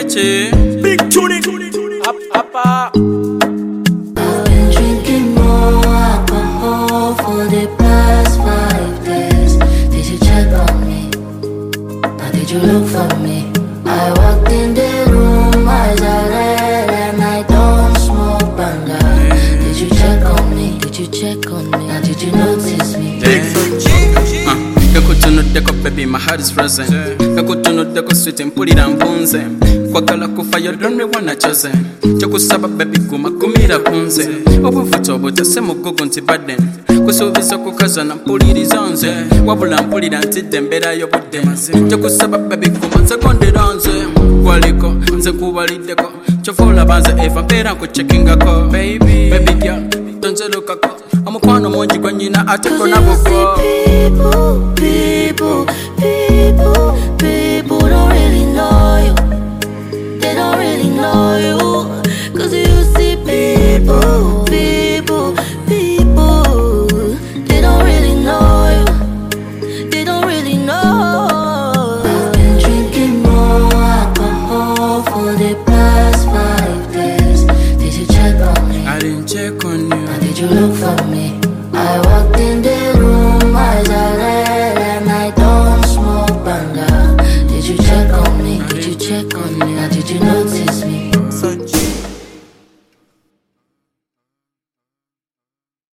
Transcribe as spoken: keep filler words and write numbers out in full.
Richie, big tunic, up, up, up. I've been drinking more alcohol for the past five days. Did you check on me? Now did you look for me? I walked in the room, eyes are red, and I don't smoke banga. Did you check on me? Did you check on me? Now did you notice me? Yakutunudeko baby, my heart is frozen. Yakutunudeko sweet and put it on bones. Kwakala kufa you don't really wanna chosen. Chakusaba baby kuma kumira kunze. Obufuto buta semo gogo nti baden. Kusuvisa kukaza na mpuliri zonze. Wabula mpulira nti dembera yo budde. Chakusaba baby kuma sekonde donze. Waliko nze kubalideko. Chofola banze eva mpera kuchekingako. Baby, baby girl, don't you look ako. Amukwano monji kwa nyina ateko na boko.